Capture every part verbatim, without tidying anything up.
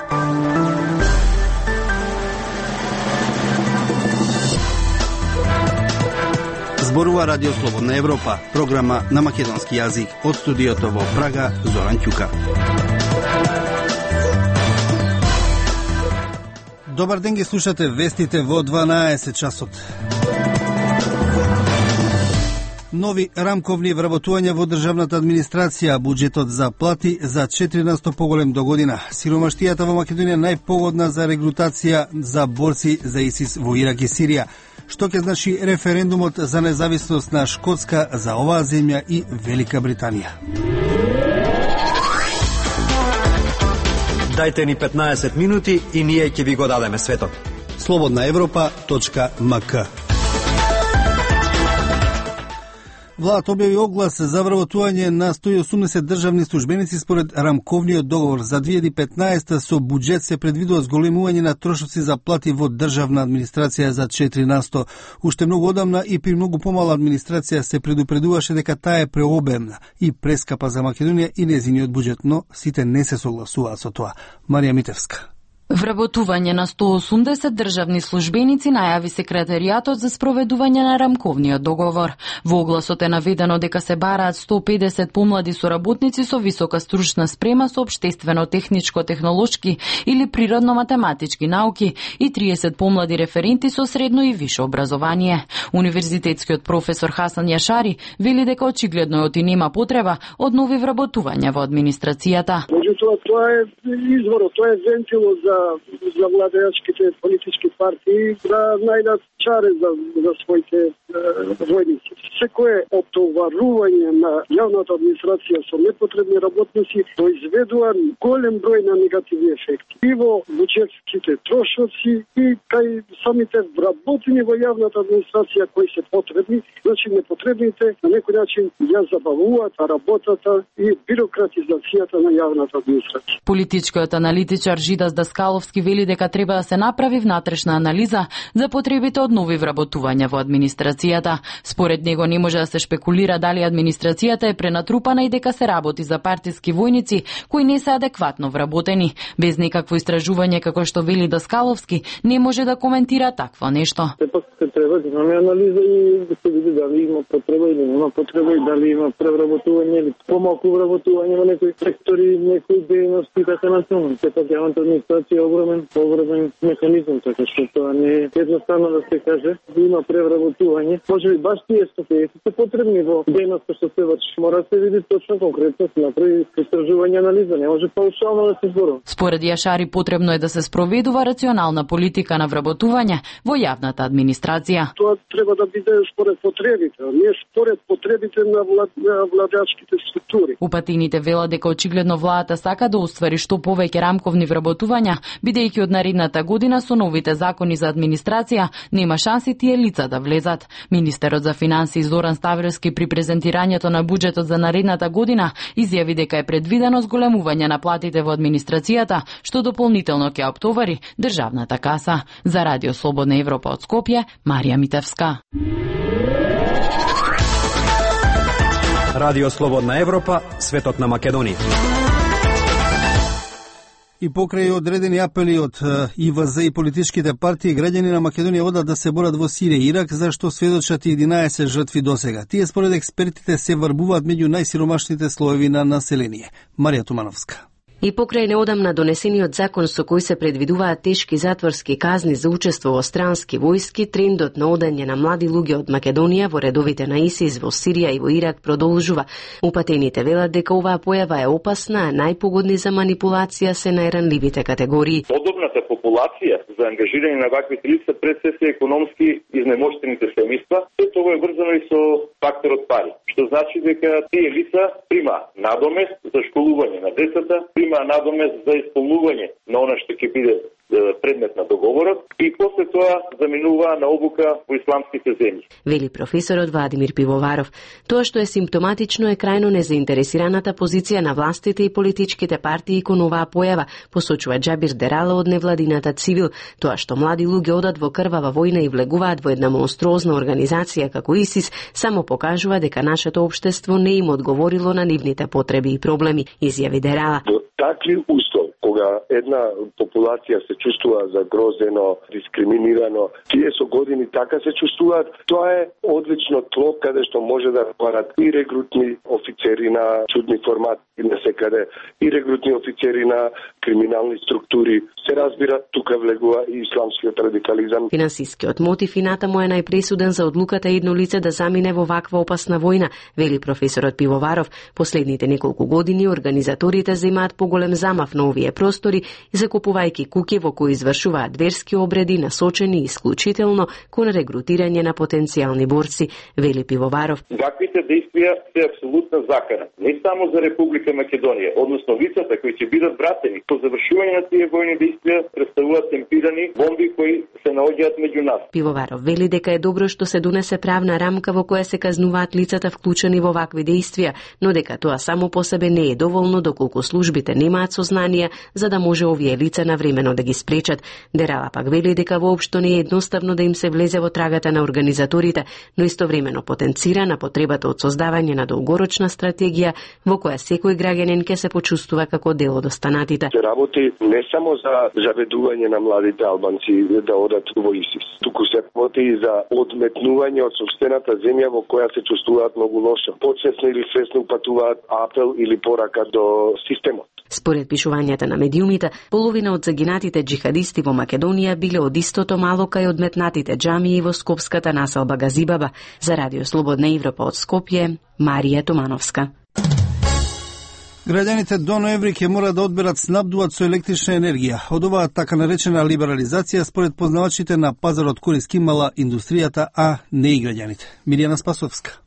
Зборува Радио Слободна Европа, програма на македонски јазик. Од студиото во Прага, Зоран Ќука. Добар ден, ги слушате вестите во дванаесет часот. Нови рамковни вработувања во државната администрација, буџетот за плати за четири на сто поголем до година. Сиромаштијата во Македонија најпогодна за регрутација за борци за ИСИС во Ирак и Сирија. Што ќе значи референдумот за независност на Шкотска за оваа земја и Велика Британија? Дајте ни петнаесет минути и ние ќе ви го дадеме светот. слободна европа точка ем ка. Владата објави оглас за вработување на сто и осумдесет државни службеници според рамковниот договор. За две илјади и петнаесета со буџет се предвидува зголемување на трошоци за плати во државна администрација за четири на сто. Уште многу одамна и при многу помала администрација се предупредуваше дека таа е преобемна и прескапа за Македонија и незиниот буџет, но сите не се согласуваат со тоа. Марија Митевска. Вработување на сто и осумдесет државни службеници најави секретаријатот за спроведување на рамковниот договор. Во огласот е наведено дека се бараат сто и педесет помлади соработници со висока стручна спрема со општествено-техничко-технолошки или природно-математички науки и триесет помлади референти со средно и висше образование. Универзитетскиот професор Хасан Јашари вели дека очигледно од и нема потреба од нови вработувања во администрацијата. Меѓутоа, тоа е изворот, тоа е вентилот за за владеачките политички партии да најдат чаре за, за своите е, војници. Секое отоварување на јавната администрација со непотребни работници произведува голем број на негативни ефекти. И во буџетските трошоци и кај самите вработени во јавната администрација кои се потребни, значи непотребните на некој начин ја забавуваат работата и бирократизацијата на јавната администрација. Политичкиот аналитичар Жидас Даскаловски вели дека треба да се направи внатрешна анализа за потребите од нови вработувања во администрацијата. Според него не може да се шпекулира дали администрацијата е пренатрупана и дека се работи за партиски војници кои не се адекватно вработени. Без никакво истражување, како што вели Даскаловски, не може да коментира такво нешто. Сепак се треба да имаме анализа и да се види дали има потреба или нема потреба и дали има превработување или помалку вработување во некои сектори, некои дејности, така натаму. Сепак јавната администрација е огромен, огромен механизам, така што тоа не е едноставно да се каже, да има превработување. Може би баш тие што се се потребни во дејноста што се врши. Мора да се види точно конкретно, се направи истражување, анализа, не може паушално да се зборува. Според Јашари потребно е да се спроведува рационална политика на вработување во јавната администрација. Тоа треба да биде според потребите, а не според потребите на, влад, на владеачките структури. Упатините велат дека очигледно владата сака да оствари што повеќе рамковни вработувања, бидејќи од наредната година со новите закони за администрација нема шанси тие лица да влезат. Министерот за финансии Зоран Ставровски при презентирањето на буџетот за наредната година изјави дека е предвидено зголемување на платите во администрацијата, што дополнително ќе оптовари државната каса. За Радио Слободна Европа од Скопје, Марија Митевска. Радио Слободна Европа, светот на Македонија. И покрај одредени апели од И В З и политичките партии, граѓани на Македонија одат да се борат во Сирија и Ирак, за што сведочат единаесет жртви досега. Тие според експертите се врбуваат меѓу најсиромашните слоеви на население. Марија Тумановска. И покрај неодамна донесениот закон со кој се предвидуваат тешки затворски казни за учество во странски војски, трендот на одање на млади луѓе од Македонија во редовите на ИСИС во Сирија и во Ирак продолжува. Упатените велат дека оваа појава е опасна, а најпогодни за манипулација се најранливите категории. Подобната популација за ангажирање на ваквите лица пред се се економски изнемоштените семејства, се тоа е врзано и со факторот пари, што значи дека тие лица прима надомест за школување на децата, има надомест за исполнување на она што ќе биде предмет на договорот и после тоа заминува на обука во исламските земји. Вели професорот Владимир Пивоваров. Тоа што е симптоматично е крајно незаинтересираната позиција на властите и политичките партии кон оваа појава, посочува Џабир Дерала од невладината Цивил. Тоа што млади луѓе одат во крвава војна и влегуваат во една монструозна организација како ИСИС, само покажува дека нашето општество не им одговорило на нивните потреби и проблеми, изјави Дерала. Такви услови кога една популација се чувствува загрозено, дискриминирано, тие со години така се чувствуваат, тоа е одлично тло каде што може да барат и регрутни офицери на чудни формати на секаде, и регрутни офицери на криминални структури. Се разбира, тука влегува и исламскиот радикализам. Финансискиот мотив и натаму е најпресуден за одлуката едно лице да замине во ваква опасна војна, вели професорот Пивоваров. Последните неколку години организаторите земаат поголем замав на овие простори, закупувајќи куќи во кои извршуваат верски обреди насочени исклучително кон регрутирање на потенцијални борци, вели Пивоваров. Ваквите действија се апсолутна закана, не само за Република Македонија, односно лицата кои ќе бидат вратени по завршување на тие војни действија представуваат темпирани бомби кои се наоѓаат меѓу нас. Пивоваров вели дека е добро што се донесе правна рамка во која се казнуваат лицата вклучени во вакви действија, но дека тоа само по себе не е доволно доколку службите немаат сознание за да може овие лица навремено да ги спречат. Дерала пак вели дека воопшто не е едноставно да им се влезе во трагата на организаторите, но истовремено потенцира на потребата од создавање на долгорочна стратегија во која секој граѓанин ќе се почувствува како дел од останатите. Се работи не само за заведување на младите албанци да одат во ИСИС, туку се работи и за одметнување од сопствената земја во која се чувствуваат многу лошо. Подсвесно или свесно упатуваат апел или порака до системот. Според пишувањата на медиумите, половина од загинатите джихадисти во Македонија биле од истото мало кај одметнатите џамии во скопската населба Газибаба. За Радио Слободна Европа од Скопје, Марија Томановска. Граѓаните до ноември ќе мора да одберат снабдуваат со електрична енергија. Од оваа така наречена либерализација според познавачите на пазарот корист имала индустријата, а не и граѓаните. Миријана Спасовска.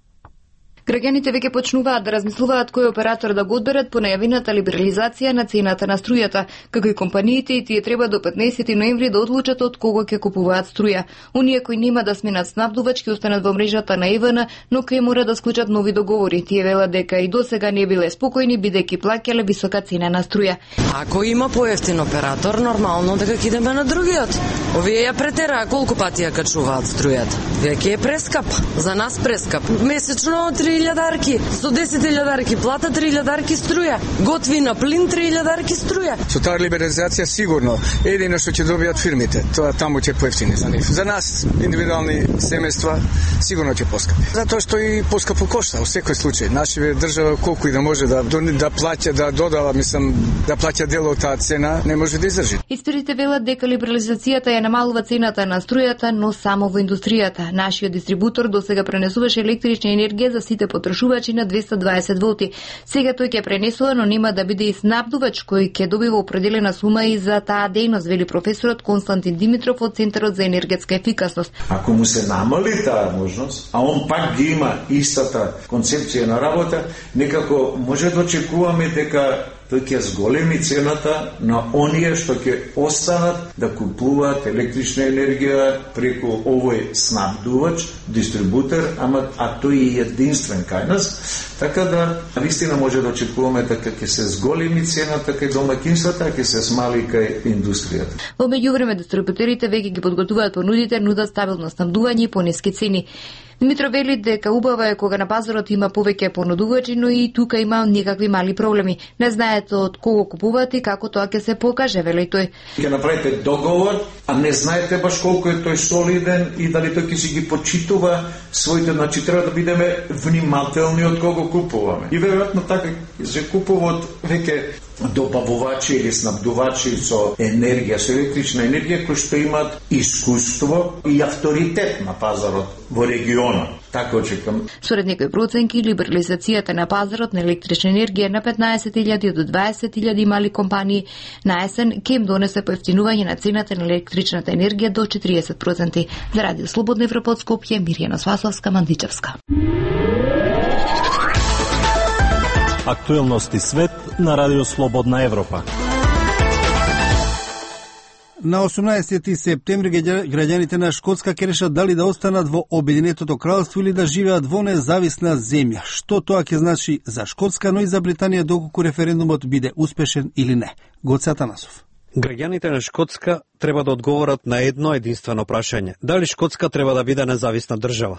Граѓаните веќе почнуваат да размислуваат кој оператор да го одберат по најавената либерализација на цената на струјата, како и компаниите и тие треба до петнаесети ноември да одлучат од кого ќе купуваат струја. Оние кои нема да сменат снабдувач ќе останат во мрежата на ЕВН, но ќе мора да склучат нови договори. Тие велат дека и досега не биле спокојни бидејќи плаќале висока цена на струја. Ако има поевтин оператор, нормално дека ќе идеме на другиот. Овие ја претераа колку пати ја качуваат струјата. Веќе е прескап, за нас прескап. Месечно три илјадарки, сто десет илјадарки плата, три илјадарки струја. Готвина, плин, три илјадарки струја. Со таа либерализација сигурно едино што ќе добијат фирмите, тоа таму ќе поевтини за нив. За нас индивидуални семејства сигурно ќе поскапи. Затоа што и поскапо кошта во секој случај. Нашиве држава колку и да може да да плаќа, да додава, мислам, да плаќа дел од таа цена, не може да издржи. Експерите велат дека либерализацијата ја намалува цената на струјата, но само во индустријата. Нашиот дистрибутор досега пренесуваше електрична енергија за сите потршувачи на двеста дваесет волти. Сега тој ќе пренесува, но нема да биде и снабдувач кој ќе добива определена сума и за таа дејност, вели професорот Константин Димитров од Центарот за енергетска ефикасност. Ако му се намали таа можност, а он пак ги има истата концепција на работа, некако може да очекуваме дека тој ќе зголеми цената на оние што ќе останат да купуваат електрична енергија преку овој снабдувач, дистрибутер, ама а тој е единствен кај нас, така да вистина може да очекуваме дека ќе се зголеми цената кај домаќинствата, а ќе се смали кај индустријата. Во меѓувреме дистрибутерите веќе ги подготвуваат понудите, нудат стабилно снабдување и пониски цени. Димитро вели дека убаво е кога на пазарот има повеќе понудувачи, но и тука има некакви мали проблеми. Не знаете од кого купуваат и како тоа ќе се покаже, вели тој. Ќе направите договор, а не знаете баш колку е тој солиден и дали тој ќе си ги почитува своите, значи треба да бидеме внимателни од кого купуваме. И веројатно така се купува од веќе добавувачи или снабдувачи со енергија, со електрична енергија, кои што имаат искуство и авторитет на пазарот во регионот. Така очекувам. Според некои проценки, либерализацијата на пазарот на електрична енергија на петнаесет илјади до дваесет илјади мали компании на есен ќе им донесе поевтинување на цената на електричната енергија до четириесет проценти. За Радио Слободна Европа од Скопје, Миријана Спасовска, Мандичевска. Актуелности свет на Радио Слободна Европа. На осумнаесети септември граѓаните на Шкотска ќе решат дали да останат во Обединетото кралство или да живеат во независна земја. Што тоа ќе значи за Шкотска, но и за Британија доколку референдумот биде успешен или не. Гоце Атанасов. Граѓаните на Шкотска треба да одговорат на едно единствено прашање. Дали Шкотска треба да биде независна држава?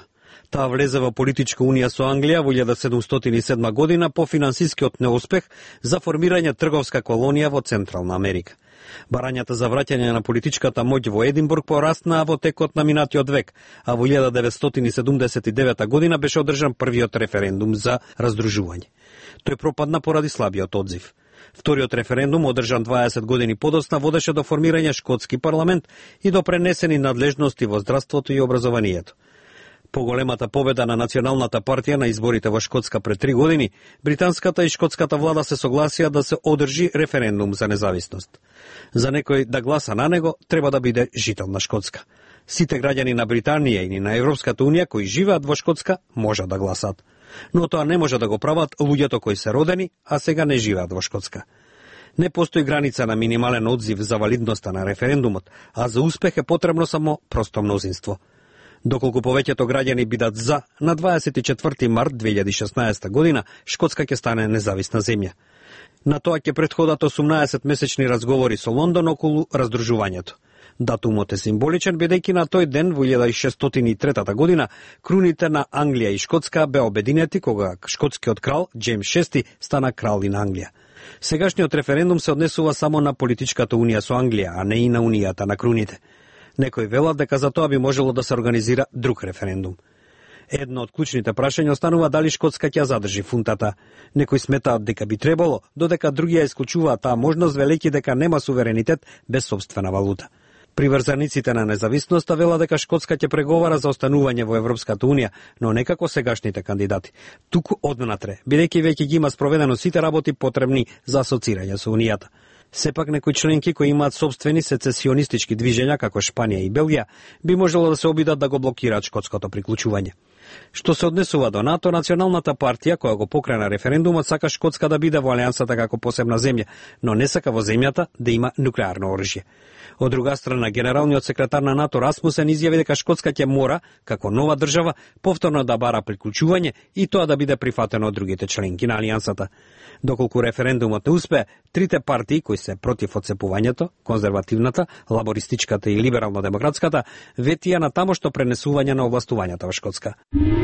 Таа влезе во политичка унија со Англија во илјада седумстотини и седма година по финансискиот неуспех за формирање трговска колонија во Централна Америка. Барањата за враќање на политичката моќ во Единбург пораснаа во текот на минатиот век, а во илјада деветстотини седумдесет и девета година беше одржан првиот референдум за раздружување. Тој пропадна поради слабиот одзив. Вториот референдум, одржан дваесет години подоцна, водеше до формирање шкотски парламент и до пренесени надлежности во здравството и образованието. По големата победа на Националната партија на изборите во Шкотска пред три години, британската и шкотската влада се согласија да се одржи референдум за независност. За некој да гласа на него, треба да биде жител на Шкотска. Сите граѓани на Британија и на Европската унија кои живеат во Шкотска може да гласат. Но тоа не може да го прават луѓето кои се родени, а сега не живеат во Шкотска. Не постои граница на минимален одзив за валидноста на референдумот, а за успех е потребно само просто мнозинство. Доколку повеќето граѓани бидат за, на дваесет и четврти март две илјади и шеснаесета година Шкотска ќе стане независна земја. На тоа ќе претходат осумнаесет месечни разговори со Лондон околу раздружувањето. Датумот е символичен, бидејќи на тој ден во илјада и шестстотини и трета година круните на Англија и Шкотска беа обединети кога шкотскиот крал Џејмс шести стана крал и на Англија. Сегашниот референдум се однесува само на политичката унија со Англија, а не и на унијата на круните. Некои велат дека за тоа би можело да се организира друг референдум. Едно од клучните прашања останува дали Шкотска ќе задржи фунтата. Некои сметаат дека би требало, додека други ја исклучуваат таа можност, велејќи дека нема суверенитет без собствена валута. Приврзаниците на независноста велат дека Шкотска ќе преговара за останување во Европската унија, но не како сегашните кандидати, туку однатре, бидејќи веќе ги има спроведено сите работи потребни за асоцирање со унијата. Сепак некои членки кои имаат собствени сецесионистички движења, како Шпанија и Белгија, би можело да се обидат да го блокираат шкотското приклучување. Што се однесува до НАТО, Националната партија, која го покрена референдумот, сака Шкотска да биде во алијансата како посебна земја, но не сака во земјата да има нуклеарно оружје. Од друга страна, генералниот секретар на НАТО Расмусен изјави дека Шкотска ќе мора, како нова држава, повторно да бара приклучување и тоа да биде прифатено од другите членки на алијансата. Доколку референдумот не успее, трите партии кои се против одцепувањето, конзервативната, лабористичката и либерално-демократската, ветија на тамошто пренесување на овластувањата во Шкотска.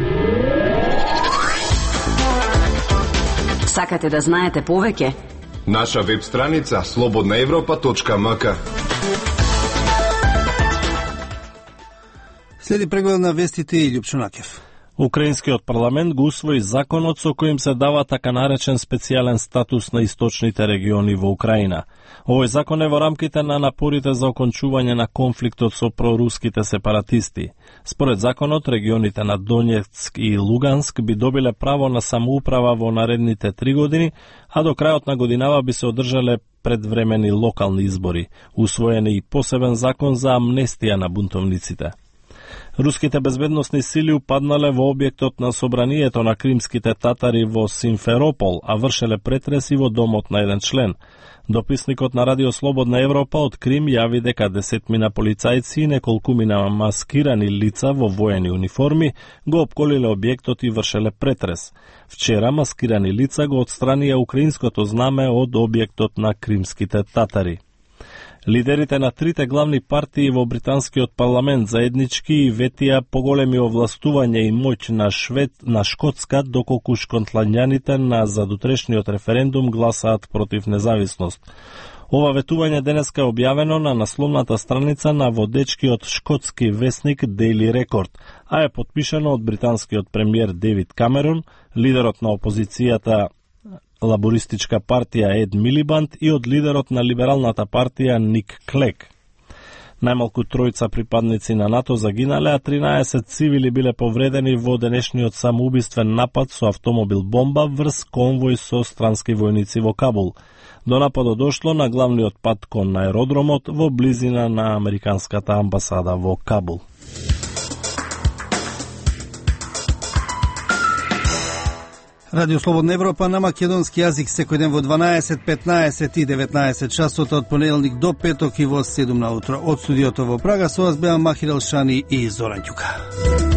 Сакате да знаете повеќе? Наша веб страница слободна европа точка ем ка. Следи преглед на вестите и Љупчо Накев. Украинскиот парламент го усвои законот со којим се дава така наречен специјален статус на источните региони во Украина. Овој закон е во рамките на напорите за окончување на конфликтот со проруските сепаратисти. Според законот, регионите на Донецк и Луганск би добиле право на самоуправа во наредните три години, а до крајот на годинава би се одржале предвремени локални избори. Усвоен е и посебен закон за амнестија на бунтовниците. Руските безбедносни сили упаднале во објектот на собранието на кримските татари во Симферопол, а вршеле претреси во домот на еден член. Дописникот на Радио Слободна Европа од Крим јави дека десетмина полицајци и неколкумина маскирани лица во воени униформи го опколиле објектот и вршеле претрес. Вчера маскирани лица го отстранија украинското знаме од објектот на кримските татари. Лидерите на трите главни партии во британскиот парламент заеднички и ветија поголеми овластување и моќ на Швед, на Шкотска, доколку шкотланјаните на задутрешниот референдум гласаат против независност. Ова ветување денеска е објавено на насловната страница на водечкиот шкотски весник Daily Record, а е подпишано од британскиот премиер Девид Камерон, лидерот на опозицијата лабористичка партија Ед Милибанд и од лидерот на либералната партија Ник Клек. Најмалку тројца припадници на НАТО загинале, а тринаесет цивили биле повредени во денешниот самоубиствен напад со автомобил бомба врз конвој со странски војници во Кабул. До нападот дошло на главниот пат кон аеродромот во близина на американската амбасада во Кабул. Радио Слободна Европа на македонски јазик секој ден во дванаесет, петнаесет и деветнаесет часот од понеделник до петок и во седум наутро. Од студиото во Прага со вас беа Махир Елшани и Зоран Ѓука.